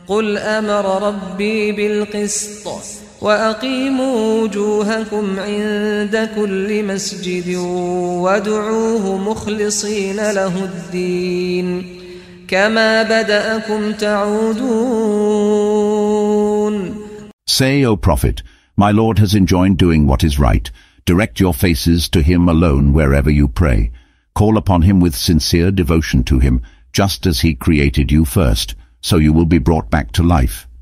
قل أمر ربي بالقسط وأقيموا وجوهكم عند كل مسجد وادعوه مخلصين له الدين كما بدأكم تعودون. Say, O Prophet, my Lord has enjoined doing what is right. Direct your faces to him alone wherever you pray. Call upon him with sincere devotion to him, just as he created you first, so you will be brought back to life.